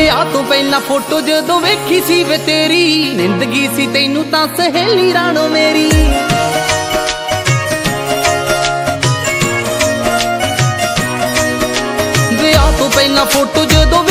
ਵਿਆਹ ਤੋਂ ਪਹਿਲਾਂ ਫੋਟੋ ਜਦੋਂ ਵੇਖੀ ਸੀ ਵੇ ਤੇਰੀ, ਨਿੰਦਗੀ ਸੀ ਤੈਨੂੰ ਤਾਂ ਸਹੇਲੀ ਰਾਣੋ ਮੇਰੀ। ਵਿਆਹ ਤੋਂ ਪਹਿਲਾਂ ਫੋਟੋ ਜਦੋਂ